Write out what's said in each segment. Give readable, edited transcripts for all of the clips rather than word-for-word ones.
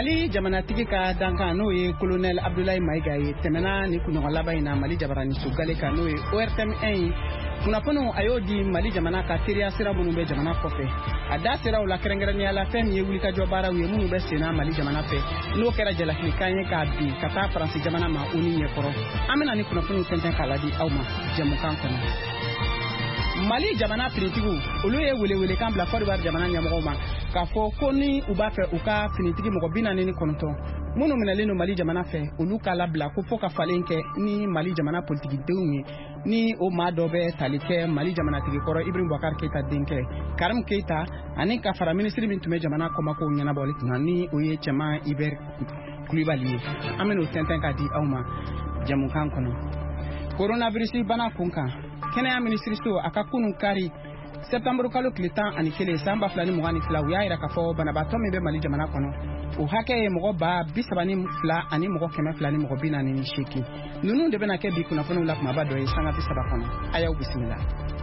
Mali jamanatigi ka dankan n'o ye colonel Abdoulaye Maïga ye tɛmɛna ni kunɲɔgɔn laban in na Mali jabarani sugale kan n'o ye ORTM1 ye kunnafoniw a y'o di Mali jamana ka teriya sira minnu bɛ jamana kɔfɛ a da sera u la kɛrɛnkɛrɛnnenya la fɛn min ye wulikajɔ baaraw ye minnu bɛ senna Mali jamana fɛ n'o kɛra jalakilikan ye k'a bin ka taa Faransi jamana ma o ni ɲɛkɔrɔ an bɛna ni kunnafoniw tɛntɛn k'a ladi aw ma jɛmukan kɔnɔ. Mali jamana finitigiw olu ye welewelekan bila Côte d'Ivoire jamana ɲɛmɔgɔw ma k'a fɔ ko ni u b'a fɛ u ka finitigi mɔgɔ 49 minnu minɛlen don Mali jamana fɛ olu k'a labila ko fo ka falen kɛ ni Mali jamana politikidenw ye ni o maa dɔ bɛ tali kɛ Mali jamanatigi kɔrɔ Ibrahim Boubacar Keïta denkɛ Karim Keïta ani ka fara minisiri min tun bɛ jamana kɔmako ɲɛnabɔli kunna ni o ye cɛman Iber Kulibali ye an bɛna o tɛntɛn k'a di aw ma jamukan kɔnɔ. Coronavirus bana kunkan kɛnɛya minisiriso a ka kunun kari septembre kalo tile 11 san 2022 u y'a yira k'a fɔ banabaatɔ min bɛ Mali jamana kɔnɔ o hakɛ ye mɔgɔ 32 ani mɔgɔ 200 ni mɔgɔ 48 ninnu de bɛna kɛ bi kunnafoniw la kumaba dɔ ye sanga 30 kɔnɔ a y'aw bisimila.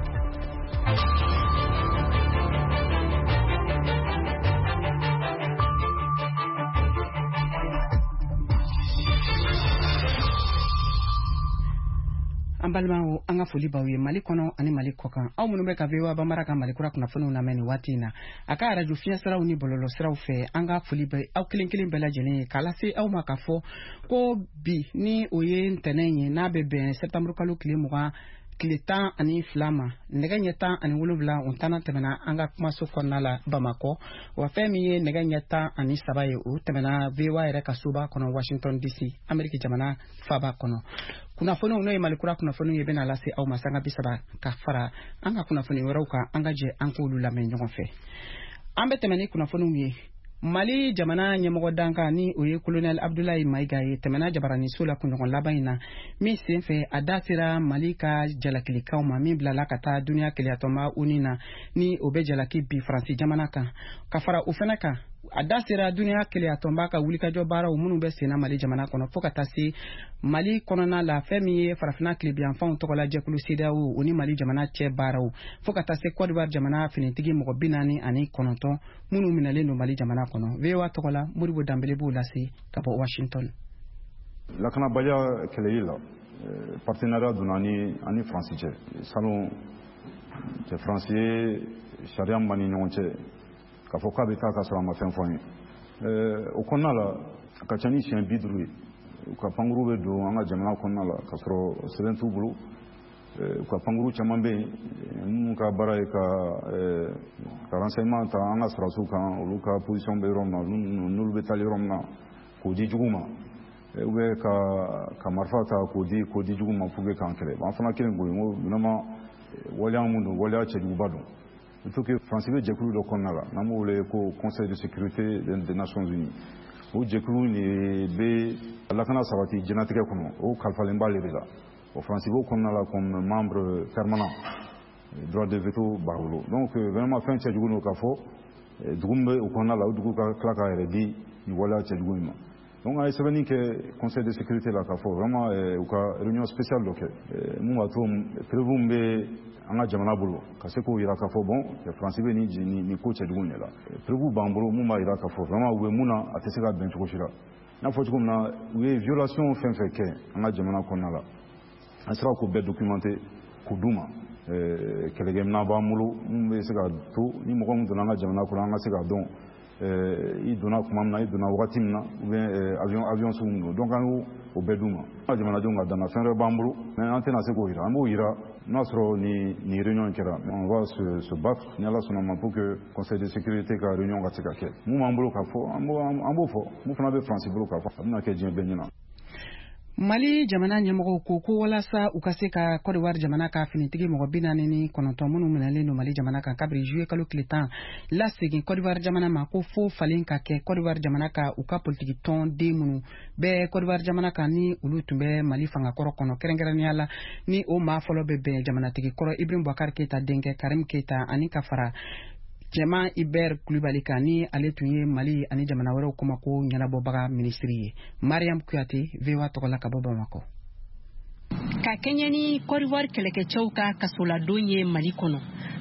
An balimaw an ka foli baw ye Mali kɔnɔ ani Mali kɔkan aw minnu bɛ ka VOA Bambara ka Mali kura kunnafoniw lamɛn ni waati in na a ka radio fiɲɛ siraw ni bɔlɔlɔ siraw fɛ an ka foli bɛ aw kelen kelen bɛɛ lajɛlen ye k'a lase aw ma k'a fɔ ko bi ni o ye ntɛnɛn ye n'a bɛ bɛn septembre kalo tile 20 tile 12 ma nɛgɛ ɲɛ 17 o tana tɛmɛna an ka kumaso kɔnɔna la Bamakɔ wa fɛn min ye nɛgɛ ɲɛ 13 ye o tɛmɛna VOA yɛrɛ ka soba kɔnɔ Washington DC Ameriki jamana faba kɔnɔ. Kunnafoniw n'o ye Mali kura kunnafoniw ye bɛna lase aw ma sanga 30 ka fara an ka kunnafoni wɛrɛw kan an ka jɛ an k'olu lamɛn ɲɔgɔn fɛ. An bɛ tɛmɛ ni kunnafoniw ye Mali jamana ɲɛmɔgɔ dankan ni o ye colonel Abdoulaye Maïga ye tɛmɛna jabaraniso la kunɲɔgɔn laban in na min senfɛ a da sera Mali ka jalakilikanw ma min bilala ka taa duniya keleyatɔma UNI na ni o bɛ jalaki bi Faransi jamana kan ka fara o fɛnɛ kan a da sera duniya keleyatɔnba ka wulikajɔ baaraw minnu bɛ senna Mali jamana kɔnɔ fo ka taa se Mali kɔnɔna la fɛn min ye farafina tilebiyanfanw tɔgɔla jɛkulu CEDEAO o ni Mali jamana cɛ baaraw fo ka taa se Côte d'Ivoire jamana finitigi mɔgɔ 49 minnu minɛlen don Mali jamana kɔnɔ VOA tɔgɔla Moribo Dambele b'o lase ka bɔ Washington. Lakanabaliya kɛlɛli la partenariat donna ani Faransi cɛ salon cɛ Faransi ye sariya min b'an ni ɲɔgɔn cɛ k'a fɔ k'a bɛ taa ka sɔrɔ a ma fɛn fɔ an ye o kɔnɔna la a ka ca ni siɲɛ 50 ye u ka pankuru bɛ don an ka jamana kɔnɔna la ka sɔrɔ sɛbɛn t'u bolo u ka pankuru caman bɛ yen minnu ka baara ye ka renseignement ta an ka sɔrɔdasiw kan olu ka position bɛ yɔrɔ min na n'olu bɛ taali yɔrɔ min na k'o di jugu ma ou bien ka marifa ta k'o di jugu ma pour que k'an kɛlɛ an fana kelen ko ye n ko vraiment waleya mun don waleya cɛjuguba don il faut que Faransi bɛ jɛkulu dɔ kɔnɔna la n'an b'o wele ko Conseil de sécurité des Nations Unies o jɛkulu de bɛ lakana sabati diɲɛlatigɛ kɔnɔ o kalifalen b'ale de la o Faransi b'o kɔnɔna la comme membre permanent droit de veto b'a bolo donc vraiment fɛn cɛjugu don k'a fɔ dugu min bɛ o kɔnɔna la o dugu ka tila k'a yɛrɛ di nin waleya cɛjugu in ma donc a ye sɛbɛnni kɛ Conseil de sécurité la k'a fɔ vraiment u ka réunion spéciale dɔ kɛ mun b'a to prévu min bɛ an ka jamana bolo ka se k'o yira k'a fɔ bon Faransi bɛ nin ko cɛjugu de la prévu b'an bolo mun b'a yira k'a fɔ vraiment u bɛ mun na a tɛ se ka bɛn cogo si la n'a fɔ cogo min na u ye violation fɛn fɛn kɛ an ka jamana kɔnɔna la an sera k'o bɛɛ documenter k'u d'u ma kɛlɛkɛminɛn b'an bolo mun bɛ se ka to ni mɔgɔ min donna an ka jamana kɔnɔ an ka se k'a dɔn i donna tuma min na i donna wagati min na ou bien avion sugu min don donc an y'o bɛɛ d'u ma an ka jamanadenw ka danna fɛn wɛrɛ b'an bolo mais an tɛna se k'o yira an b'o yira n'a sɔrɔ ni réunion kɛra on va se battre ni Ala sɔnna ma pour que Conseil de sécurité ka réunion ka se ka kɛ mun b'an bolo k'a fɔ an b'o fɔ mun fana bɛ Faransi bolo k'a fɔ a bɛna kɛ diɲɛ bɛɛ ɲɛna. Mali jamana ɲɛmɔgɔw ko walasa u ka se ka Côte d'Ivoire jamana ka finitigi mɔgɔ 49 minnu minɛlen don Mali jamana kan kabiri juillet kalo tile 10 lasegin Côte d'Ivoire jamana ma ko fo falen ka kɛ Côte d'Ivoire jamana ka u ka politiki tɔn den minnu bɛ Côte d'Ivoire jamana kan ni olu tun bɛ Mali fangakɔrɔ kɔnɔ kɛrɛnkɛrɛnnenya la ni o maa fɔlɔ bɛ bɛn jamanatigi kɔrɔ Ibrahim Boubacar Keïta denkɛ Karim Keïta ani ka fara cɛman Iber Kulibali kan ni ale tun ye Mali ani jamana wɛrɛw kɔmako ɲɛnabɔbaga minisiri ye. Mariam Kuyate VOA tɔgɔla ka bɔ Bamakɔ. Ka kɛɲɛ ni Côte d'Ivoire kɛlɛkɛcɛw ka kasoladon ye Mali kɔnɔ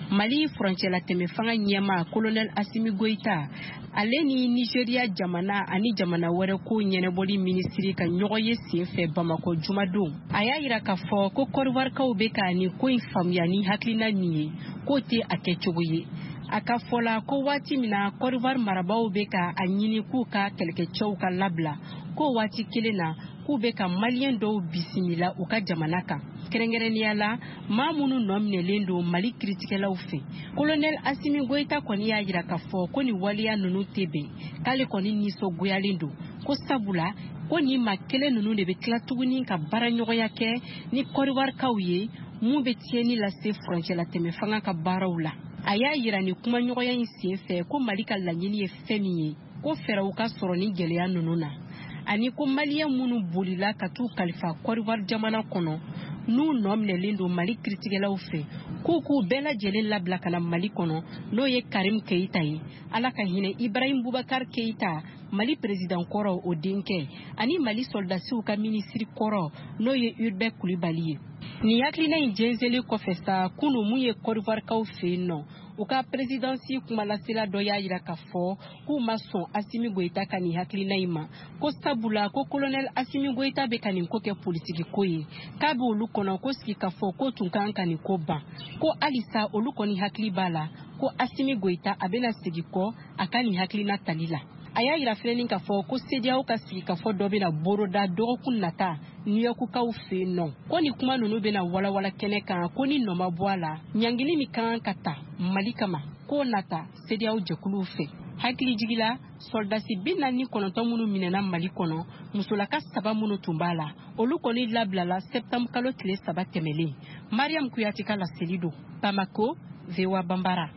Mali frontière la teme fanga nyama colonel Assimi Goïta ale ni Nigeria jamana ani jamana wɛrɛ ko ɲɛnɛbɔli ministri ka ɲɔgɔn ye senfɛ Bamako jumadon a y'a yira k'a fɔ ko Côte d'Ivoirekaw bɛ ka ni ko in faamuya ni hakilina min ye k'o tɛ a kɛ cogo ye a ka fɔla ko waati min na Côte d'Ivoire marabaw bɛ ka a ɲini k'u ka kɛlɛkɛcɛw ka labila ko waati kelen na k'u bɛ ka maliyɛn dɔw bisimila u ka jamana kan kɛrɛnkɛrɛnnenya la maa minnu nɔ minɛlen don Mali kiritigɛlaw fɛ colonel Assimi Goïta kɔni y'a yira k'a fɔ ko ni waliya ninnu tɛ bɛn k'ale kɔni nisɔngoyalen don ko sabula ko ni maa kelen ninnu de bɛ tila tuguni ka baaraɲɔgɔnya kɛ ni Côte d'Ivoirekaw ye mun bɛ tiɲɛni lase frontière la tɛmɛ fanga ka baaraw la a y'a yira ni kumaɲɔgɔnya in senfɛ ko Mali ka laɲini ye fɛn min ye ko fɛɛrɛw ka sɔrɔ ni gɛlɛya ninnu na ani ko maliyɛn minnu bolila ka t'u kalifa Côte d'Ivoire jamana kɔnɔ n'u nɔ minɛlen don Mali kiritigɛlaw fɛ k'u bɛɛ lajɛlen labila ka na Mali kɔnɔ n'o ye Karim Keita ye Ala ka hinɛ Ibrahim Boubacar Keita Mali président kɔrɔ o denkɛ ani Mali soldasiw ka ministre kɔrɔ n'o ye Hubert Coulibaly ye ni hakilina in jɛnsɛnlen kɔfɛ sa kunu mun ye Côte d'Ivoirekaw fɛ yen nɔ u ka présidency kumalasela dɔ y'a yira k'a fɔ k'u ma sɔn Assimi Goïta ka nin hakilina in ma ko sabula ko colonel Assimi Goïta bɛ ka nin ko kɛ politique ko ye k'a bɛ olu kɔnɔ ko sigi k'a fɔ ko tun kan ka nin ko ban ko halisa olu kɔni hakili b'a la ko Assimi Goïta a bɛna segin kɔ a ka nin hakilina tali la a y'a yira fɛnɛ k'a fɔ ko CEDEAO ka sigi k'a fɔ dɔ bɛna boroda dɔgɔkun nata New Yorkukaw fɛ yen nɔ ko ni kuma ninnu bɛna walawala kɛnɛ kan ko ni nɔ ma bɔ a la ɲangili min kan ka ta Mali kama k'o nata CEDEAO jɛkuluw fɛ hakili jigila soldasi 49 minnu minɛna Mali kɔnɔ musolaka 3 minnu tun b'a la olu kɔni labilala septembre kalo tile 3 tɛmɛlen Mariam Kuyate ka laseli don Bamako VOA Bambara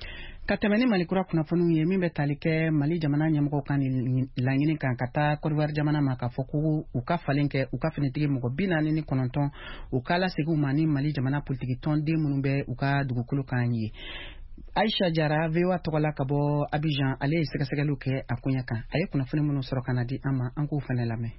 ka tɛmɛ ni Malikura kunnafoniw ye min bɛ tali kɛ Mali jamana ɲɛmɔgɔw kan laɲini kan ka taa Côte d'Ivoire jamana ma k'a fɔ ko u ka falen kɛ u ka finitigi mɔgɔ 49 u ka lasegin u ma ni Mali jamana politiki tɔnden minnu bɛ u ka dugukolo kan ye Aisha Jara VOA tɔgɔla ka bɔ Abidjan ale ye sɛgɛsɛgɛliw kɛ a koɲɛ kan a ye kunnafoni minnu sɔrɔ ka na di an ma an k'u fana lamɛn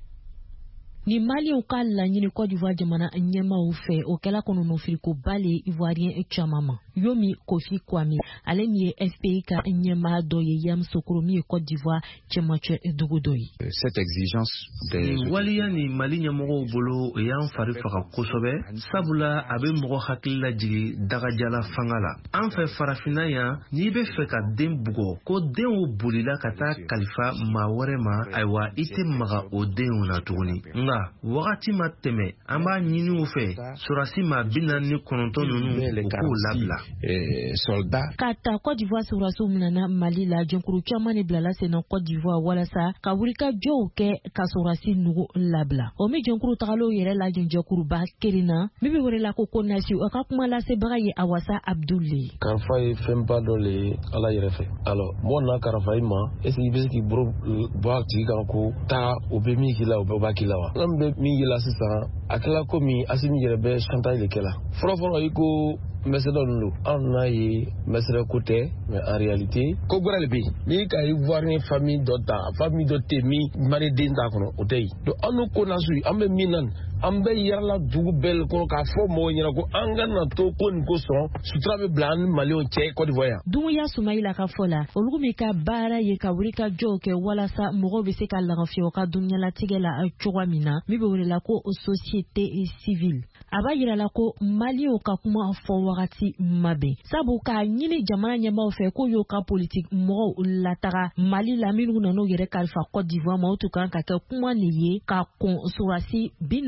ni Maliens ka laɲini Côte d'Ivoire jamana ɲɛmaaw fɛ o kɛla kɔnɔnɔfiriko bale Ivoirien caman ma Yomi Kofi Kwame ale min ye FPI ka ɲɛmaa dɔ ye Yam Sokoro min ye Côte d'Ivoire cɛmancɛ dugu dɔ ye cette exigence de waliya ni Mali ɲɛmɔgɔw bolo o y'an fari faga kosɛbɛ sabula a bɛ mɔgɔ hakili lajigi dagajala fanga la an fɛ farafinna yan n'i bɛ fɛ ka den bugɔ ko denw bolila ka taa kalifa maa wɛrɛ ma ayiwa i tɛ maga o denw na tuguni wagati ma tɛmɛ an b'a ɲini u fɛ surasi maa 49 ninnu u k'u labila soldat ka ta Côte d'Ivoire surasiw minɛna Mali la jɛnkuru caman de bilala sen na Côte d'Ivoire walasa ka wulikajɔw kɛ ka surasi nugu labila o min jɛnkuru tagalew yɛrɛ la jɛnjɛkuruba kelen na min bɛ wele ko Konasi o ka kuma lasebaga ye Awasa Abdoulaye karafa ye fɛnba dɔ le ye Ala yɛrɛ fɛ alors mɔgɔ n'a karafa i ma est-ce que i bɛ se k'i bolo bɔ a tigi kan ko taa o bɛ min k'i la o bɛɛ b'a k'i la wa an bɛ min yela sisan a kɛla komi Assimi yɛrɛ bɛ chantage de kɛla fɔlɔfɔlɔ i ko mesere dɔ don an n'a ye mesere ko tɛ mais en réalité ko gbɛrɛ de bɛ yen n'i ka Ivoirien famille dɔ ta famille dɔ tɛ min mari den t'a kɔnɔ o tɛ yen donc an n'o ko na su an bɛ min na an bɛ yɛrɛla dugu bɛɛ kɔnɔ k'a fɔ mɔgɔw ɲɛna ko an ka na to ko nin ko sɔn sutura bɛ bila an ni Maliens cɛ Côte d'Ivoire yan Dunguya Sumayila ka fɔ la olu min ka baara ye ka wulikajɔw kɛ walasa mɔgɔw bɛ se ka lafiya u ka dunyalatigɛ la cogoya min na min bɛ wele ko société civile a b'a yira la ko Maliens ka kuma fɔ wagati ma bɛn sabu k'a ɲini jamana ɲɛmaaw fɛ ko y'u ka politique mɔgɔw lataga Mali la minnu nan'u yɛrɛ kalifa Côte d'Ivoire ma o tun kan ka kɛ kuma nin ye ka kɔn surasi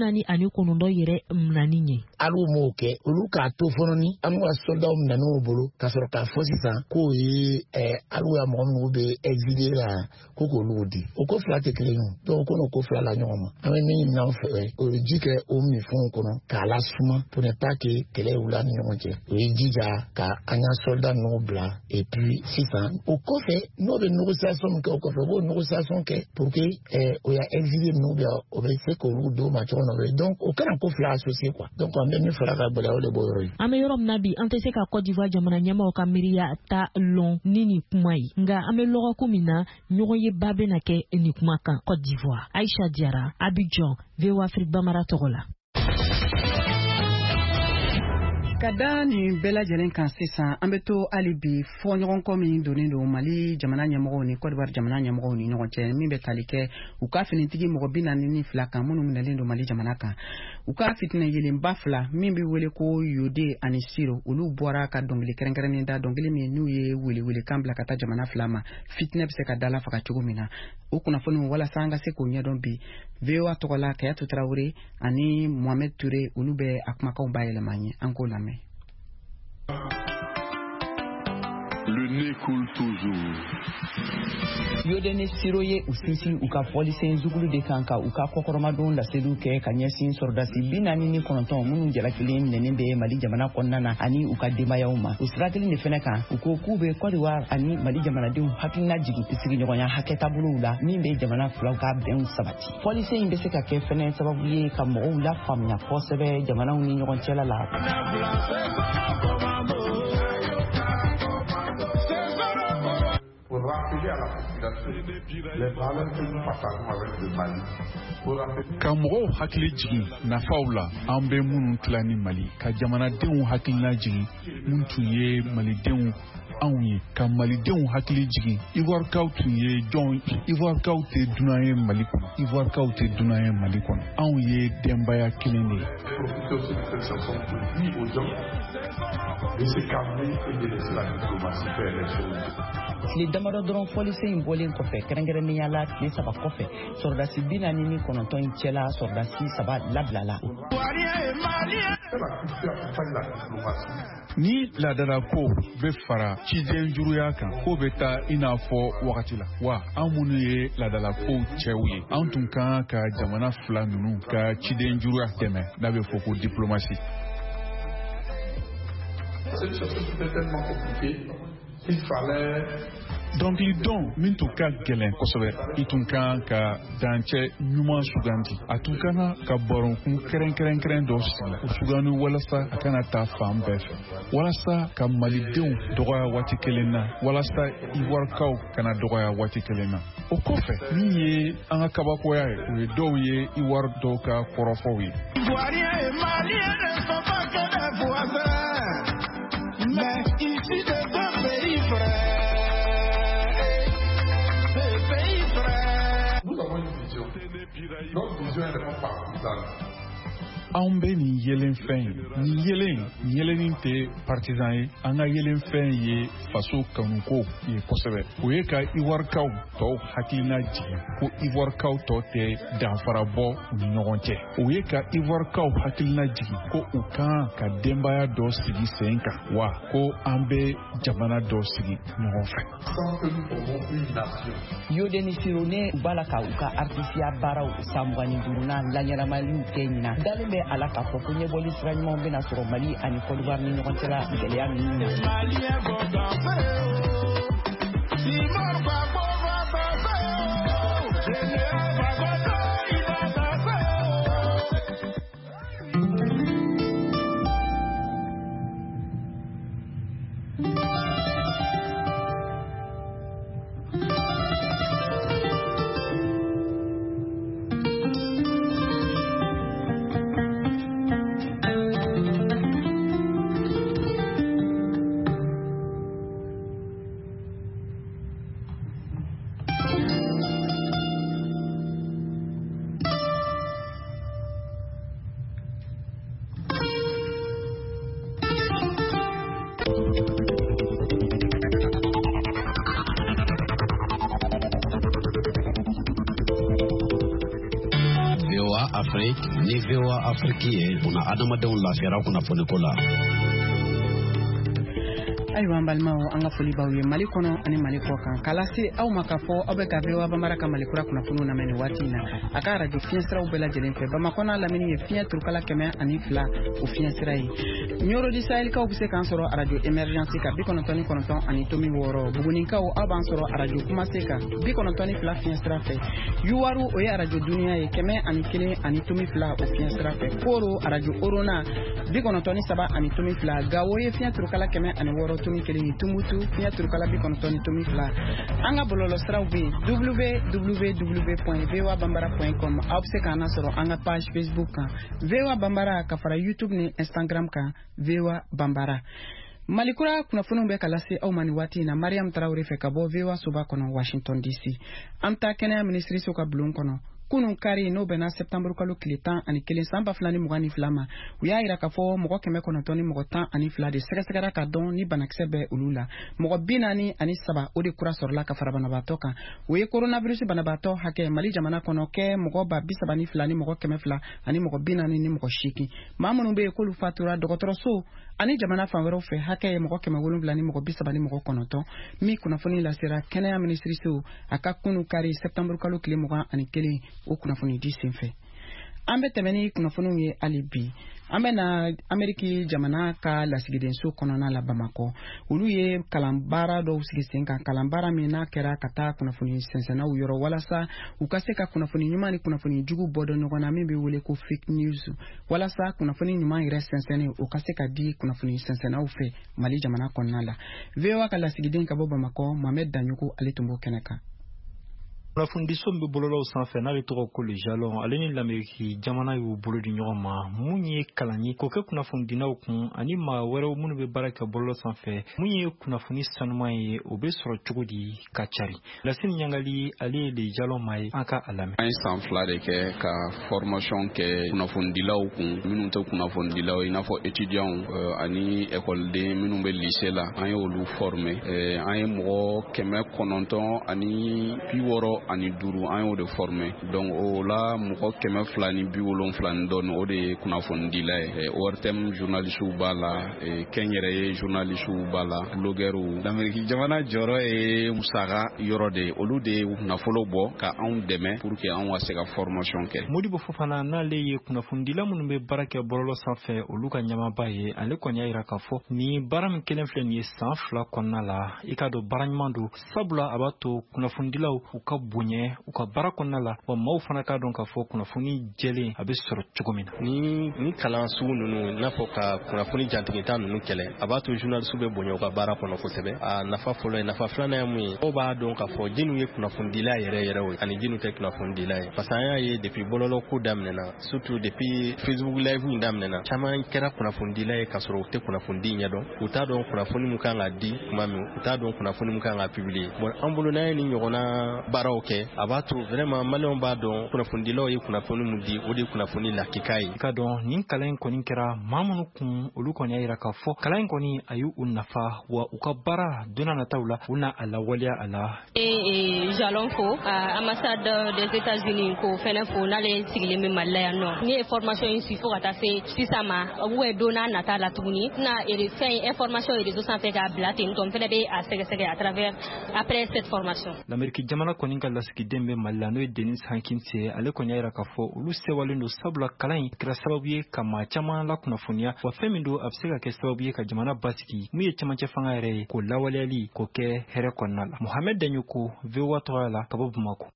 49 yɛrɛ minani ye alu m'o kɛ olu k'a to fɔlɔ ni an ka soldat minɛn'u bolo ka sɔrɔ k'a fɔ sisan k'o ye alu ya mɔgɔ minnu bɛ exilé la ko k'olu di o ko fila tɛ kelen ye donc ko n'o ko fila la ɲɔgɔn ma an bɛ min ɲini an fɛ o ye ji kɛ o minfɛnw kɔnɔ k'a lasuma pour ne pas que kɛlɛ wula ni ɲɔgɔn cɛ o ye jija ka an ka soldat ninnu bila et puis sisan o kɔfɛ n'o bɛ négociation min kɛ o kɔfɛ o b'o négociation kɛ pour que o ya exilé ninnu bɛ o bɛ se k'olu d'o ma cogo min na donc o kana ko fila associé quoi donc an bɛ min fara ka gɛlɛya o de b'o yɔrɔ ye an bɛ yɔrɔ min na bi an tɛ se ka Côte d'Ivoire jamana ɲɛmaaw ka miiriya ta lɔn ni nin kuma ye nka an bɛ lɔgɔku min na ɲɔgɔn ye ba bɛna kɛ nin kuma kan Côte d'Ivoire Aïcha Diarra Abidjan VOA Afrique Bambara tɔgɔ la Kada ni bɛɛ lajɛlen kan sisan an bɛ to hali bi fɔɲɔgɔnkɔ min donnen don Mali jamana ɲɛmɔgɔw ni Côte d'Ivoire jamana ɲɛmɔgɔw ni ɲɔgɔn cɛ min bɛ tali kɛ u ka finitigi mɔgɔ 42 kan minnu minɛlen don Mali jamana kan u ka fitinɛ yelenba 2 min bɛ wele ko Yode ani Siro olu bɔra ka dɔnkili kɛrɛnkɛrɛnnen da dɔnkili min n'u ye welekan bila ka taa jamana 2 ma fitinɛ bɛ se ka dala faga cogo min na o kunnafoni walasa an ka se k'o ɲɛdɔn bi VOA tɔgɔ la Kayatu Traoré ani Mohamed Touré olu bɛ a kumakanw bayɛlɛma an ye an k'o lamɛn. Le nez coule toujours. Yodene Siro ye u sinsin u ka fɔlisen zugulu de kan ka u ka kɔkɔrɔmadon laseliw kɛ ka ɲɛsin sɔrɔdasi 49 minnu jalakelen minɛnen bɛ Mali jamana kɔnɔna na ani u ka denbayaw ma. U sira kelen de fɛnɛ kan u ko k'u bɛ Côte d'Ivoire ani Mali jamanadenw hakilina jigin sigiɲɔgɔnya hakɛ taabolow la min bɛ jamana filaw ka bɛnw sabati. Fɔlisen in bɛ se ka kɛ fɛnɛ sababu ye ka mɔgɔw la faamuya kosɛbɛ jamanaw ni ɲɔgɔn cɛla la. Pour rappeler à la population les valeurs que nous partageons avec le Mali. Ka mɔgɔw hakili jigin nafaw la an bɛ minnu tila ni Mali ka jamanadenw hakilina jigin minnu tun ye malidenw anw ye ka malidenw hakili jigin Ivoirekaw tun ye jɔn Ivoirekaw tɛ dunan ye Mali kɔnɔ Ivoirekaw tɛ dunan ye Mali kɔnɔ anw ye denbaya kelen de ye. Profiter aussi de cette chanson pour dire aux gens de se calmer et de laisser la diplomatie faire les choses. Tile damadɔ dɔrɔn fɔlisen in bɔlen kɔfɛ kɛrɛnkɛrɛnnenya la tile 3 kɔfɛ sɔrɔdasi 49 in cɛla sɔrɔdasi 3 labilala. Ni laadala ko bɛ fara ciden juruya kan ko bɛ taa i n'a fɔ wagati la wa an minnu ye laadala kow cɛw ye an tun kan ka jamana 2 ninnu ka ciden juruya tɛmɛ n'a bɛ fɔ ko diplomasi. Cette chose était tellement compliquée qu'il fallait dɔnkili dɔn min tun ka gɛlɛn kosɛbɛ i tun kan ka dancɛ ɲuman suganti a tun kana ka baronkun kɛrɛnkɛrɛn dɔ sigi o sugandi walasa a kana taa fan bɛɛ fɛ walasa ka malidenw dɔgɔya waati kelen na walasa Ivoirekaw kana dɔgɔya waati kelen na o kɔfɛ min ye an ka kabakoya ye o ye dɔw ye Ivoire dɔw ka kɔrɔfɔw ye. Mais ici de deux pays frères. Nous avons une vision. Notre vision est vraiment partisane. Anw bɛ nin yelen fɛn ye nin yelenin tɛ partisan ye an ka yelen fɛn ye faso kanuko ye kosɛbɛ o ye ka Ivoirekaw tɔw hakilina jigin ko Ivoirekaw tɔ tɛ danfara bɔ u ni ɲɔgɔn cɛ o ye ka Ivoirekaw hakilina jigin ko u kan ka denbaya dɔ sigi sen kan wa ko an bɛ jamana dɔ sigi ɲɔgɔn fɛ. Yodene Siro ne u b'a la ka u ka artisiya baaraw san 25 laɲɛnamaliw kɛ ɲina dalen bɛ ala k'a fɔ ko ɲɛbɔli sira ɲumanw bɛna sɔrɔ Mali ani Côte d'Ivoire ni ɲɔgɔn cɛla gɛlɛya ninnu na. Ni VOA Afrique ye una adamadenw lafiyara kunnafoniko la. Ayiwa an balimaw an ka foli b'aw ye Mali kɔnɔ ani Mali kɔ kan k'a lase aw ma k'a fɔ aw bɛ ka VOA Bambara ka Mali kura kunnafoniw lamɛn nin waati in na a ka radio fiɲɛ siraw bɛɛ lajɛlen fɛ Bamakɔ n'a lamini ye fiɲɛ turukala 102 o fiɲɛ sira ye Nioro di Sahel kaw bɛ se k'an sɔrɔ radio Emergence ka 99 ani tomi 6 Bugunikaw aw b'an sɔrɔ radio Kumase ka 92 fiɲɛ sira fɛ Yuwaru o ye radio Dunuya ye 101 ani tomi 2 o fiɲɛ sira fɛ Koro radio Orona 93 ani tomi 2 Gawo ye fiɲɛ turukala 106 tumi kelen tumutu fiɲɛ turukala 92.2 an ka bɔlɔlɔ siraw bɛ www.voabambara.com aw bɛ se k'an lasɔrɔ an ka page Facebook kan VOA Bambara ka fara YouTube ni Instagram kan VOA Bambara. Malikura kunnafoniw bɛ ka lase aw ma ni waati in na Mariam Tarawele fɛ ka bɔ VOA Soba kɔnɔ Washington DC. An ta kɛnɛya minisiriso ka bulon kɔnɔ. Kunun kari n'o bɛnna septembre kalo tile 11 san 2022 ma u y'a yira k'a fɔ mɔgɔ 900 ni mɔgɔ 12 de sɛgɛsɛgɛra ka dɔn ni banakisɛ bɛ olu la. Mɔgɔ 43 o de kura sɔrɔla ka fara banabaatɔ kan. O ye coronavirus banabaatɔ hakɛ Mali jamana kɔnɔ kɛ mɔgɔ 32 ni mɔgɔ 200 ani mɔgɔ 40 ni mɔgɔ 8. Maa minnu bɛ yen k'olu fatura dɔgɔtɔrɔso ani jamana fan wɛrɛw fɛ hakɛ ye mɔgɔ 7 ni mɔgɔ 30 ni mɔgɔ 9 mi kunnafoni lasera kɛnɛya minisiriso a ka kunun kari septembre kalo tile 21 o kunnafoni di senfɛ. An bɛ tɛmɛ ni kunnafoniw ye hali bi. An bɛ na Ameriki jamana ka lasigidenso kɔnɔna la Bamako. Olu ye kalanbaara dɔw sigi sen kan. Kalanbaara min n'a kɛra ka taa kunnafoni sɛnsɛnnaw yɔrɔ walasa u ka se ka kunnafoni ɲuman ni kunnafoni jugu bɔ dɔn ɲɔgɔn na min bɛ wele ko fake news. Walasa kunnafoni ɲuman yɛrɛ sɛnsɛnni o ka se ka di kunnafoni sɛnsɛnnaw fɛ Mali jamana kɔnɔna la. VOA ka lasigiden ka bɔ Bamako Mohamed Danyogo ale tun b'o kɛnɛ kan. Kunnafonidiso min bɛ bɔlɔlɔw sanfɛ n'a bɛ tɔgɔ ko Le Jalon ale ni l'Amérique jamana y'u bolo di ɲɔgɔn ma mun ye kalan ye k'o kɛ kunnafonidinaw kun ani maa wɛrɛw minnu bɛ baara kɛ bɔlɔlɔ sanfɛ mun ye kunnafoni sanuman ye o bɛ sɔrɔ cogo di ka cari Lasine Ɲangali ale ye Le Jalon maa ye an ka a lamɛn. An ye san 2 de kɛ ka formation kɛ kunnafonidilaw kun minnu tɛ kunnafonidilaw i n'a fɔ étudiants ani écoleden minnu bɛ lycée la an ye olu former an ye mɔgɔ 900 ani 60 ani 5 an y'o de former donc o la mɔgɔ 270 ni dɔɔni o de ye kunnafonidila ye ORTM journalistes b'a la kɛnyɛrɛye journalistes b'a la blogueurs l'Amérique jamana jɔrɔ ye musaka yɔrɔ de olu de nafolo bɔ ka anw dɛmɛ pour que anw ka se ka formation kɛ. Modibo Fofana n'ale ye kunnafonidila minnu bɛ baara kɛ bɔlɔlɔ sanfɛ olu ka ɲamaba ye ale kɔni y'a yira k'a fɔ ni baara min kelen filɛ nin ye san 2 kɔnɔna la i ka dɔn baara ɲuman don sabula a b'a to kunnafonidilaw u ka bonɲɛ u ka baara kɔnɔna la wa maaw fana k'a dɔn k'a fɔ kunnafoni jɛlen a bɛ sɔrɔ cogo min na. Ni kalan sugu ninnu n'a fɔ ka kunnafoni jantigita ninnu kɛlɛ a b'a to journalistes bɛ bonɲɛ u ka baara kɔnɔ kosɛbɛ a nafa fɔlɔ ye nafa filanan ye mun ye mɔgɔw b'a dɔn k'a fɔ jinniw ye kunnafonidila yɛrɛ o ani jinniw tɛ kunnafonidila ye parce que an y'a ye depuis bɔlɔlɔ ko daminɛna surtout depuis Facebook live in daminɛna caman kɛra kunnafonidila ye k'a sɔrɔ u tɛ kunnafonidi ɲɛdɔn u t'a dɔn kunnafoni min kan ka di tuma min u t'a dɔn kunnafoni min kan ka publier bon an bolo n'an ye nin ɲɔgɔnna baaraw kɛ a b'a to vraiment maliyɛnw b'a dɔn kunnafonidilaw ye kunnafoni min di o de ye kunnafoni lakika ye. I ka dɔn nin kalan in kɔni kɛra maa minnu kun olu kɔni y'a yira k'a fɔ kalan in kɔni a y'u nafa wa u ka baara don n'a nataw la u na a lawaleya a la. Jalon fo ambassadeur des États-Unis ko fɛnɛ fo n'ale sigilen bɛ Mali la yan nɔ ne ye formation in suit fo ka taa se sisan ma u bɛ don n'a nata la tuguni na fɛn information réseau sanfɛ k'a bila ten tɔ n fɛnɛ bɛ a sɛgɛsɛgɛ à travers après cette formation. L'Amérique jamana kɔni ka lasigiden bɛ Mali la n'o ye Denis Hankins ye ale kɔni y'a yira k'a fɔ olu sewalen don sabula kalan in kɛra sababu ye ka maa caman lakunnafoniya wa fɛn min don a bɛ se ka kɛ sababu ye ka jamana basigi mun ye cɛmancɛ fanga yɛrɛ ye k'o lawaleyali k'o kɛ hɛrɛ kɔnɔna la. Mohamed Danyogo VOA tɔgɔya la ka bɔ Bamako.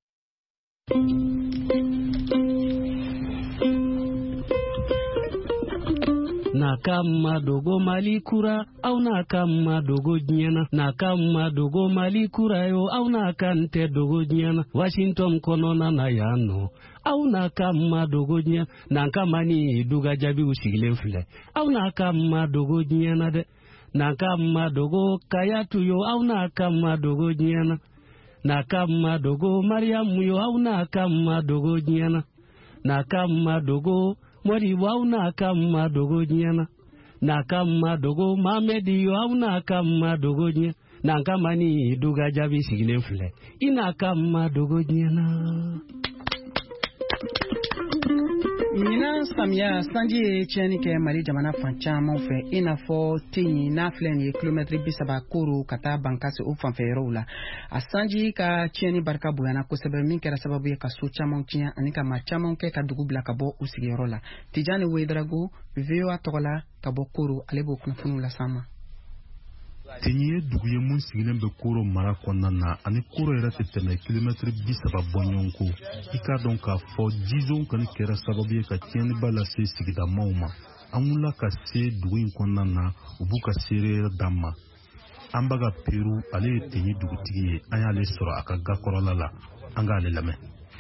Na kama dogo Mali kura au na kama dogo nyana na kama dogo Mali kura yo au na kante dogo nyana Washington konona na yano au na kama dogo nyana na kama ni duga jabi usigile mfile au na kama dogo nyana de na kama dogo kayatu yo au na kama dogo nyana na kama dogo Mariamu yo au na kama dogo nyana na kama dogo Mori wau na kama dogo nyana na kama dogo Mamedi wau na kama dogo nyana na kama ni duga jabi sigile mfile ina kama dogo nyana. Ɲinan samiya sanji ye tiɲɛni kɛ Mali jamana fan caman fɛ i n'a fɔ Tinyi n'a filɛ nin ye kilomɛtiri 30 Koro ka taa Bankasi o fanfɛ yɔrɔw la a sanji ka tiɲɛni barika bonyana kosɛbɛ min kɛra sababu ye ka so caman tiɲɛ ani ka maa caman kɛ ka dugu bila ka bɔ u sigiyɔrɔ la. Tijani Wedrago VOA tɔgɔ la ka bɔ Koro ale b'o kunnafoniw las'an ma. Tinyi ye dugu ye mun sigilen bɛ Koro mara kɔnɔna na ani Koro yɛrɛ tɛ tɛmɛ kilomɛtiri 30 bɔ ɲɔgɔn kɔ i k'a dɔn k'a fɔ jizow kɔni kɛra sababu ye ka tiɲɛniba lase sigidamaw ma an wulila ka se dugu in kɔnɔna na u b'u ka seere d'an ma an baga Peru ale tenyi dugutigi ye an y'ale sɔrɔ a ka gakɔrɔla la an k'ale lamɛn.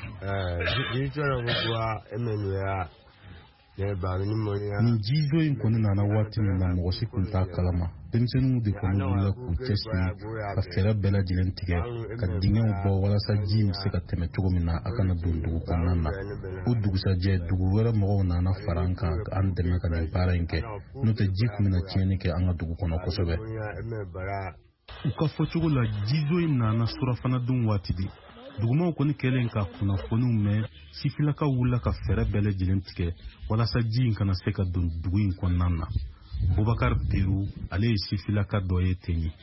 Nin jizo in kɔni nana waati min na mɔgɔ si kun t'a kalama. Denmisɛnninw de kɔni wulila k'u cɛsiri ka fɛɛrɛ bɛɛ lajɛlen tigɛ ka dingɛw bɔ walasa ji bɛ se ka tɛmɛ cogo min na a kana don dugu kɔnɔna na. O dugusajɛ dugu wɛrɛ mɔgɔw nana fara an kan an dɛmɛ ka nin baara in kɛ n'o tɛ ji kun bɛna tiɲɛni kɛ an ka dugu kɔnɔ kosɛbɛ. U ka fɔcogo la jizo in nana surafana dun waati de. Dugumaw kɔni kɛlen ka kunnafoniw mɛn sifilakaw wulila ka fɛɛrɛ bɛɛ lajɛlen tigɛ walasa ji in kana se ka don dugu in kɔnɔna na. Bubakar Peru ale ye sifilaka dɔ ye ten ye.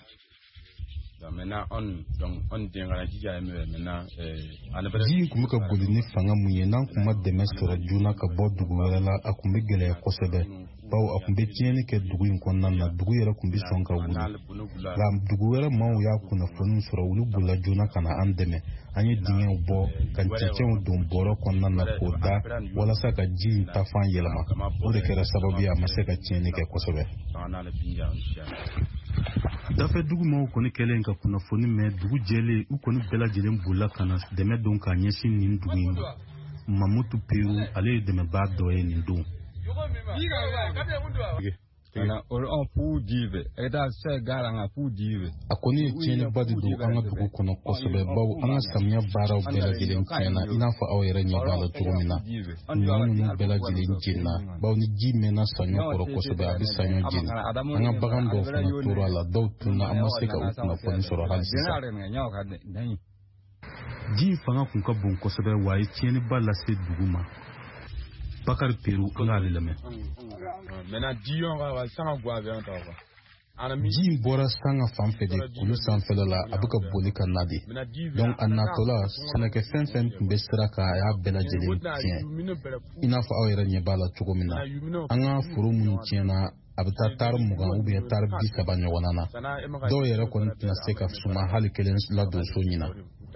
Ji in kun bɛ ka boli ni fanga mun ye n'an kun ma dɛmɛ sɔrɔ joona ka bɔ dugu wɛrɛ la a kun bɛ gɛlɛya kosɛbɛ bawo a kun bɛ tiɲɛni kɛ dugu in kɔnɔna na dugu yɛrɛ kun bɛ sɔn ka wuli nka dugu wɛrɛ maaw y'a kunnafoniw sɔrɔ olu bolila joona ka na an dɛmɛ an ye dingɛw bɔ ka cɛncɛnw don bɔrɔ kɔnɔna na k'o da walasa ka ji in tafan yɛlɛma o de kɛra sababu ye a ma se ka tiɲɛni kɛ kosɛbɛ. Dafɛ dugumaaw kɔni kɛlen ka kunnafoni mɛn dugu jɛlen u kɔni bɛɛ lajɛlen bolila ka na dɛmɛ don k'a ɲɛsin nin dugu in ma. Mamutu Peru ale ye dɛmɛbaa dɔ ye nin don. A kɔni ye tiɲɛniba de don an ka dugu kɔnɔ kosɛbɛ bawo an ka samiya baaraw bɛɛ lajɛlen tiɲɛna i n'a fɔ aw yɛrɛ ɲɛ b'a la cogo min na. Ɲɔ ninnu bɛɛ lajɛlen jenina bawo ni ji mɛnna saɲɔ kɔrɔ kosɛbɛ a bɛ saɲɔ jeni. An ka bagan dɔw fana tora a la dɔw tunna an ma se ka u kunnafoni sɔrɔ hali sisan. Ji in fanga kun ka bon kosɛbɛ wa a ye tiɲɛniba lase dugu ma. Bakar Peru an k'ale lamɛn. Ji in bɔra sanga fan fɛ de kulu sanfɛla la a bɛ ka boli ka na de. Donc a natɔla sɛnɛkɛfɛn fɛn tun bɛ sira kan a y'a bɛɛ lajɛlen tiɲɛ. I n'a fɔ aw yɛrɛ ɲɛ b'a la cogo min na. An ka foro minnu tiɲɛna a bɛ taa tari 20 ou bien tari 30 ɲɔgɔnna na. Dɔw yɛrɛ kɔni tɛna se ka suma hali kelen ladon so ɲina.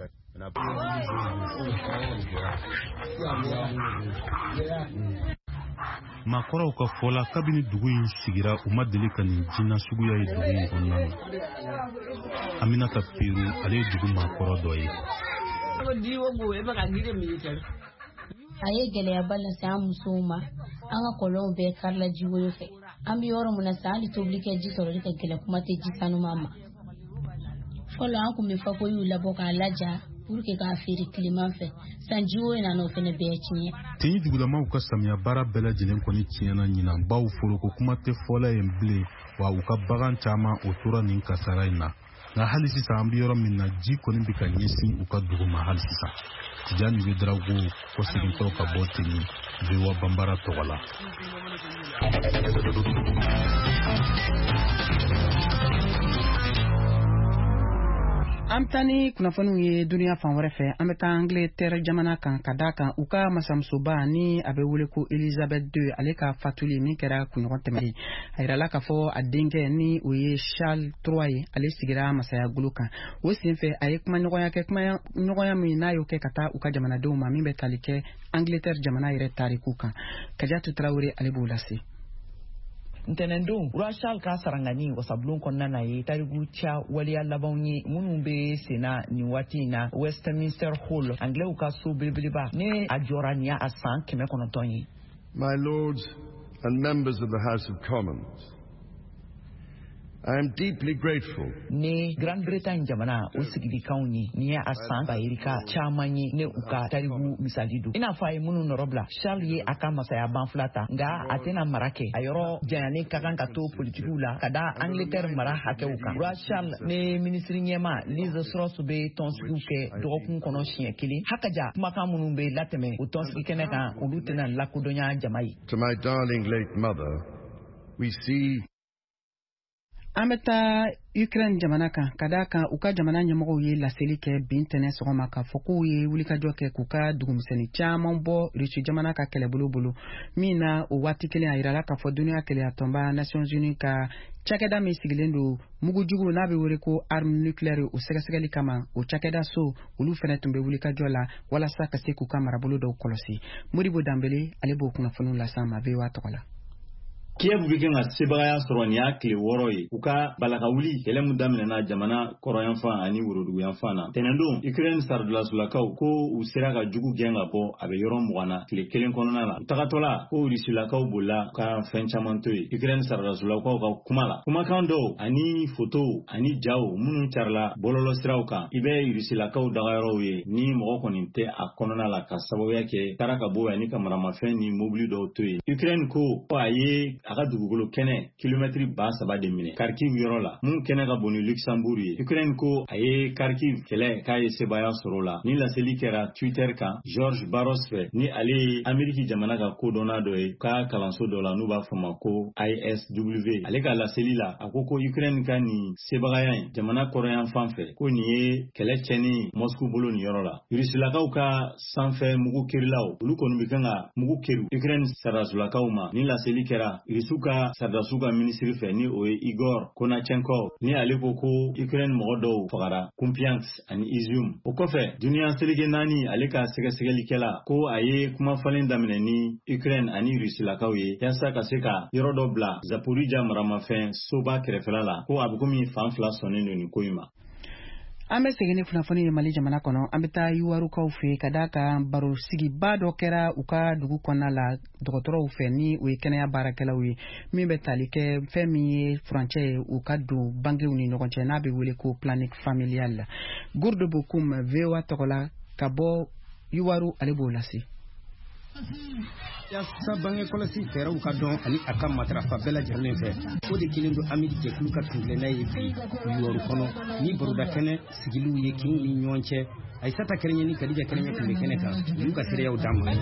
Maakɔrɔw ka fɔ la kabini dugu in sigira u ma deli ka nin jinɛ suguya ye dugu in kɔnɔna na. Aminata Peru ale ye dugu maakɔrɔ dɔ ye. A ye gɛlɛyaba lase an musow ma an ka kɔlɔnw bɛɛ karila jiwoyo fɛ an bɛ yɔrɔ min na sa hali tobili kɛ ji sɔrɔli ka gɛlɛn kuma tɛ ji sanuman ma. Fɔlɔ an kun bɛ fakoyiw labɔ k'a laja pour que k'a feere tileman fɛ san jiwoyo nana o fɛnɛ bɛɛ tiɲɛ. Tenyi dugulamaw ka samiya baara bɛɛ lajɛlen kɔni tiɲɛna ɲinan baw foroko kuma tɛ fɔla yen bilen wa u ka bagan caman o tora nin kasara in na. Nka hali sisan an bɛ yɔrɔ min na ji kɔni bɛ ka ɲɛsin u ka dugu ma hali sisan. Tijani Wedrago ko segintɔ ka bɔ Tenyi VOA Bambara tɔgɔ la. An bɛ taa ni kunnafoniw ye duniya fan wɛrɛ fɛ an bɛ taa Angleterre jamana kan ka d'a kan u ka masamusoba ni a bɛ wele ko Elizabeth II ale ka fatuli min kɛra kunɲɔgɔn tɛmɛnen a yirala k'a fɔ a denkɛ ni o ye Charles III ye ale sigira masaya golo kan o senfɛ a ye kumaɲɔgɔnya kɛ kumaɲɔgɔnya min n'a y'o kɛ ka taa u ka jamanadenw ma min bɛ tali kɛ Angleterre jamana yɛrɛ tariku kan Kajatu Tarawele ale b'o lase. Ntɛnɛndon Roi Charles ka sarangani wasabulon kɔnɔna na ye tariku ca waliya labanw ye minnu bɛ senna nin waati in na Westminster Hall Anglais ka so belebeleba ne a jɔra nin a san 900 ye. My lords and members of the House of Commons, I am deeply grateful. Ne Grand Britain jamana o sigilikanw ye ni a san bayirika caman ye ne u ka tariku misali do. Ina fa ye minnu nɔrɔbila Charles ye a ka masaya banfula ta nka a tɛna mara kɛ a yɔrɔ janyalen ka kan ka to politikiw la ka da Angleterre mara hakɛw kan. Roi Charles ne minisiri ɲɛma Liz Truss bɛ tɔnsigiw kɛ dɔgɔkun kɔnɔ siɲɛ kelen hakaja kumakan minnu bɛ latɛmɛ o tɔnsigi kɛnɛ kan olu tɛna lakodɔnya jama ye. To my darling late mother, we see. An bɛ taa Ukraine jamana kan ka d'a kan u ka jamana ɲɛmɔgɔw ye laseli kɛ bin tɛnɛ sɔgɔma k'a fɔ k'u ye wulikajɔ kɛ k'u ka dugumisɛnnin caman bɔ Rusi jamana ka kɛlɛbolo bolo min na o waati kelen a yirala k'a fɔ duniya kɛlɛya tɔnba Nations Unies ka cakɛda min sigilen don mugujugu n'a bɛ wele ko arme nucléaire o sɛgɛsɛgɛli kama o cakɛda so olu fɛnɛ tun bɛ wulikajɔ la walasa ka se k'u ka marabolo dɔw kɔlɔsi. Modibo Dambele ale b'o kunnafoniw las'an ma VOA tɔgɔ la. Kiev bɛ kɛ ka sebagaya sɔrɔ nin y'a tile 6 ye u ka balaka wuli kɛlɛ min daminɛna jamana kɔrɔyanfan ani woroduguyanfan na tɛnɛndon Ukraine saridasolakaw ko u sera ka jugu gɛn ka bɔ a bɛ yɔrɔ 20 na tile 1 kɔnɔna la u tagatɔla ko Rusilakaw bolila ka fɛn caman to ye Ukraine saridasolakaw ka kuma la kumakan dɔw ani foto ani jaw minnu carila bɔlɔlɔ siraw kan i bɛ Rusilakaw dagayɔrɔw ye ni mɔgɔ kɔni tɛ a kɔnɔna la ka sababuya kɛ taara ka bɔ ani kamaramafɛn ni mobili dɔw to ye Ukraine ko a ye a ka dugukolo kɛnɛ kilomɛtiri 3,000 de minɛ Kharkiv yɔrɔ la mun kɛnɛ ka bon ni Luxembourg ye Ukraine ko a ye Kharkiv kɛlɛ k'a ye sebaya sɔrɔ la ni laseli kɛra Twitter kan George Baros fɛ ni ale ye Ameriki jamana ka kodɔnna dɔ ye ka kalanso dɔ la n'u b'a fɔ ma ko ISW ale ka laseli la a ko Ukraine ka nin sebagaya in jamana kɔrɔyan fan fɛ ko nin ye kɛlɛ cɛni Moscow bolo nin yɔrɔ la Rusilakaw ka sanfɛ mugu kerilaw olu kɔni bɛ kan ka mugu keri Ukraine sarasolakaw ma ni laseli kɛra Rusu ka sardasu ka ministre fɛ ni o ye Igor Konachenkov ni ale ko Ukraine mɔgɔ dɔw fagara Kupiansk ani Izium o kɔfɛ duniya seleke 4 ale ka sɛgɛsɛgɛlikɛla ko a ye kuma falen daminɛ ni Ukraine ani Rusilakaw ye yasa ka se ka yɔrɔ dɔ bila Zaporizhia maramafɛn soba kɛrɛfɛla la ko a bɛ komi fan fila sɔnnen don nin ko in ma. An bɛ segin ni kunnafoni ye Mali jamana kɔnɔ an bɛ taa Yuwarukaw fɛ ka d'a kan baro sigiba dɔ kɛra u ka dugu kɔnɔna la dɔgɔtɔrɔw fɛ ni o ye kɛnɛya baarakɛlaw ye min bɛ tali kɛ fɛn min ye furancɛ ye u ka don bangew ni ɲɔgɔn cɛ n'a bɛ wele ko planning familial la Gourde Bokoum VOA tɔgɔ la ka bɔ Yuwaru ale b'o lase. Yasa bange kɔlɔsi fɛɛrɛw ka dɔn ani a ka matarafa bɛɛ lajɛlen fɛ o de kelen don Amidi Jɛkulu ka kungilenna ye bi Yuwaru kɔnɔ ni baroda kɛnɛ sigiliw ye kinw ni ɲɔgɔn cɛ Aïssata Kɛrɛɲɛ ni Kadija Kɛrɛɲɛ tun bɛ kɛnɛ kan olu ka seereyaw d'a ma.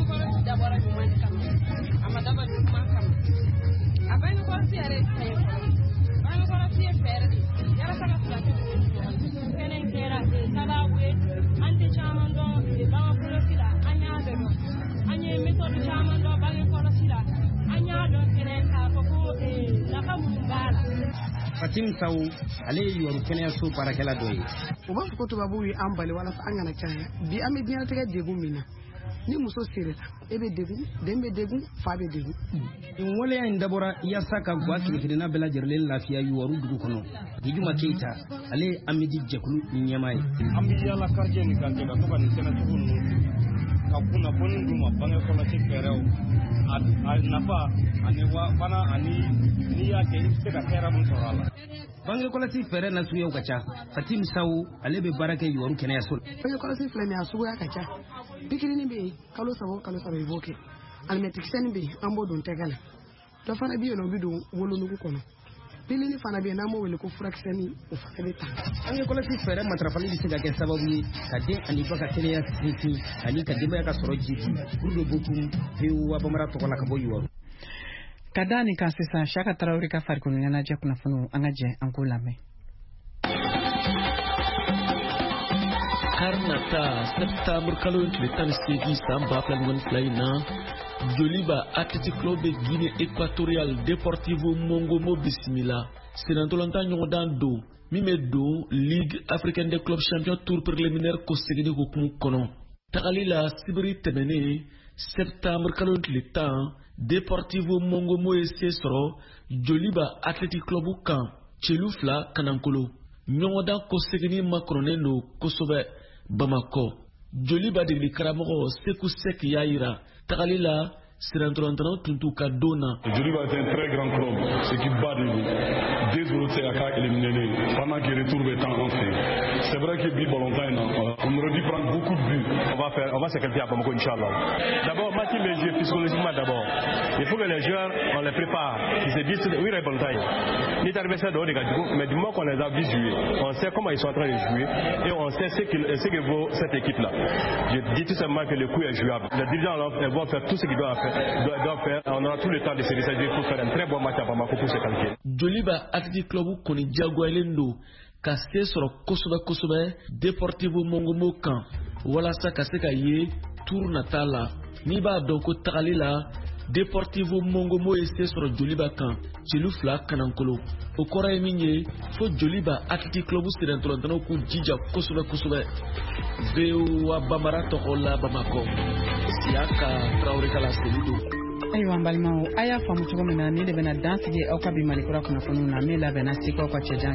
Fatim Sow ale ye Yuwaru kɛnɛyaso baarakɛla dɔ ye. U b'a fɔ ko tubabuw ye an bali walasa an kana caya bi an bɛ diɲɛlatigɛ degun min na ni muso serela e bɛ degun den bɛ degun fa bɛ degun. Nin waleya in dabɔra yasa ka gwa kilekilenna bɛɛ lajɛlen lafiya Yuwaru dugu kɔnɔ Jijuma Keita ale ye Amidi Jɛkulu ɲɛmaa ye. An bɛ yaala quartier ni quartier ka to ka nin kɛnɛcogo ninnu ka kunnafoni d'u ma bange kɔlɔsi fɛɛrɛw a nafa ani fana ani n'i y'a kɛ i bɛ se ka hɛrɛ mun sɔrɔ a la. Bange kɔlɔsi fɛɛrɛ na suguyaw ka ca Fatim Sow ale bɛ baara kɛ Yuwaru kɛnɛyaso la. Bange kɔlɔsi filɛ nin ye a suguya ka ca pikirinin bɛ yen kalo 3 i b'o kɛ alimɛtikisɛnin bɛ yen an b'o don tɛgɛ la dɔ fana bɛ yen o bɛ don wolonugu kɔnɔ pilini fana bɛ yen n'an b'o wele ko furakisɛnin o fana bɛ ta. Bange kɔlɔsi fɛɛrɛ matarafali bɛ se ka kɛ sababu ye ka den ani ba ka kɛnɛya sinsin ani ka denbaya ka sɔrɔ jiidi Gourde Bokoum VOA Bamara tɔgɔ la ka bɔ Yuwaru. Ka da nin kan sisan Saka Tarawele ka farikolo ɲɛnajɛ kunnafoniw an ka jɛ an k'o lamɛn. Karnata Septembre kalo tile 18 san 2022 na Joliba Athletic Club de Guinée Équatoriale Deportivo Mongomo bisimila senantolanta ɲɔgɔn dan don min bɛ don Ligue Africaine des Clubs Champions Tour préliminaire ko segin hukumu kɔnɔ tagali la sibiri tɛmɛnen Septembre kalo tile 10 Deportivo Mongomo ye se sɔrɔ Joliba Athletic Club kan celu 2 kanankolo ɲɔgɔn dan ko segin makɔrɔnen don kosɛbɛ Bamako Joliba degeli karamɔgɔ Sekou Sek y'a yira tagali la Sirantolantanaw tuntu ka don na. Joliba est un très grand club, équipe bas de nous. Désolé c'est à cas éliminé pendant que le retour est en fait. C'est vrai que bi Bolontain on aurait dû prendre beaucoup de buts. On va se qualifier à Bamako inchallah. D'abord match mais jouer psychologiquement d'abord. Il faut que les joueurs on les prépare. Ils se disent oui les Bolontain. Ni adversaire de mais du moment qu'on les a vu jouer, on sait comment ils sont en train de jouer et on sait ce que vaut cette équipe là. Je dis tout simplement que le coup est jouable. Les dirigeants vont faire tout ce qu'ils doivent faire. On aura tout le temps de se décider pour faire un très bon match à Bamako pour se qualifier. Joliba Athletic Club koni jagoyalen do ka se sɔrɔ kosɛbɛ Deportivo Mongomo kan walasa ka se ka ye tour nata la n'i b'a dɔn ko tagali la Deportivo Mongomo ye se sɔrɔ Joliba kan celu 2 kanankolo o kɔrɔ ye min ye fo Joliba Athletic Club sirantolantanaw k'u jija kosɛbɛ VOA Bamara tɔgɔ la Bamako Siaka Traoré ka laseli do. ayiwa an balimaw a y'a faamu cogo min na ni de bɛna dan sigi aw ka bi malikura kunnafoniw na min labɛnna sikaw ka cɛjan